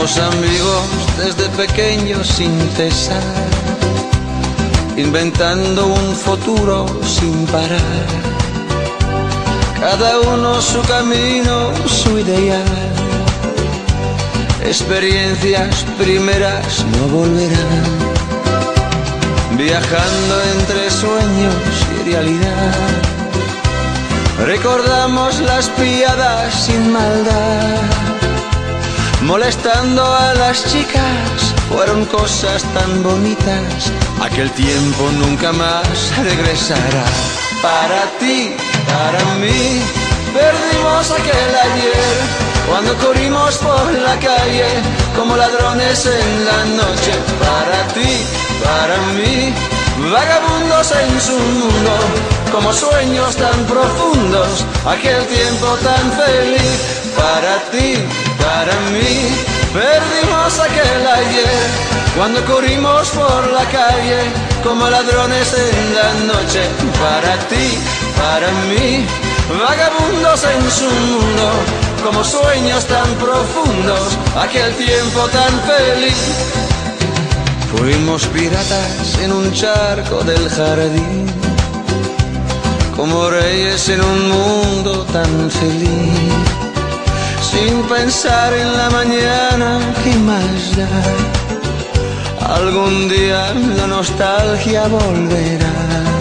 Fuimos amigos desde pequeños sin cesar, inventando un futuro sin parar. Cada uno su camino, su ideal. Experiencias primeras no volverán. Viajando entre sueños y realidad, recordamos las piadas sin maldad. Molestando a las chicas, fueron cosas tan bonitas. Aquel tiempo nunca más regresará. Para ti, para mí, perdimos aquel ayer, cuando corrimos por la calle como ladrones en la noche. Para ti, para mí, vagabundos en su mundo, como sueños tan profundos, aquel tiempo tan feliz. Para ti, para mí, perdimos aquel ayer, cuando corrimos por la calle como ladrones en la noche. Para ti, para mí, vagabundos en su mundo, como sueños tan profundos, aquel tiempo tan feliz. Fuimos piratas en un charco del jardín, como reyes en un mundo tan feliz. Sin pensar en la mañana, ¿qué más da? Algún día la nostalgia volverá.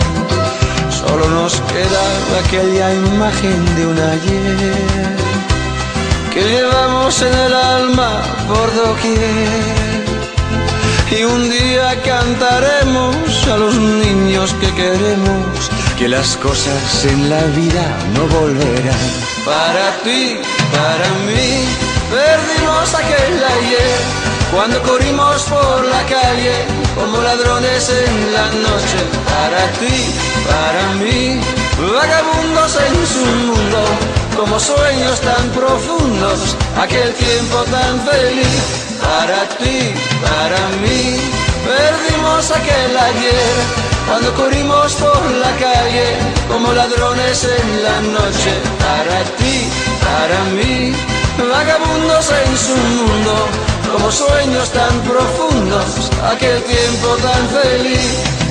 Solo nos queda aquella imagen de un ayer que llevamos en el alma por doquier. Y un día cantaremos a los niños que queremos, que las cosas en la vida no volverán. Para ti, para mí, perdimos aquel ayer, cuando corrimos por la calle como ladrones en la noche. Para ti, para mí, vagabundos en su mundo, como sueños tan profundos, aquel tiempo tan feliz. Para ti, para mí, perdimos aquel ayer, cuando corrimos por la calle como ladrones en la noche. Para ti, para mí, vagabundos en su mundo, como sueños tan profundos, aquel tiempo tan feliz.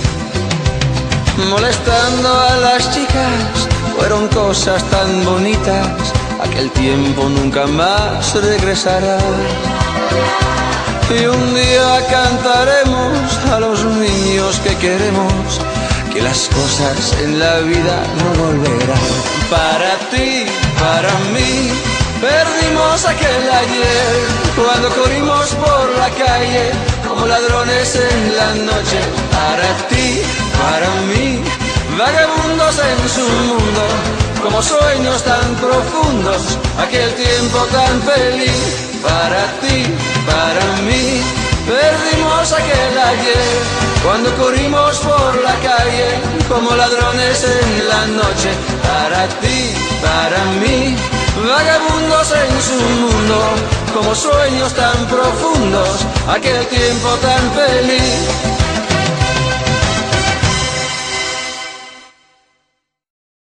Molestando a las chicas, fueron cosas tan bonitas. Aquel tiempo nunca más regresará. Y un día cantaremos a los niños que queremos, que las cosas en la vida no volverán. Para ti, para mí, perdimos aquel ayer, cuando corrimos por la calle como ladrones en la noche. Para ti, para mí, vagabundos en su mundo, como sueños tan profundos, aquel tiempo tan feliz. Para ti, para mí, perdimos aquel ayer, cuando corrimos por la calle como ladrones en la noche. Para ti, para mí, vagabundos en su mundo, como sueños tan profundos, aquel tiempo tan feliz.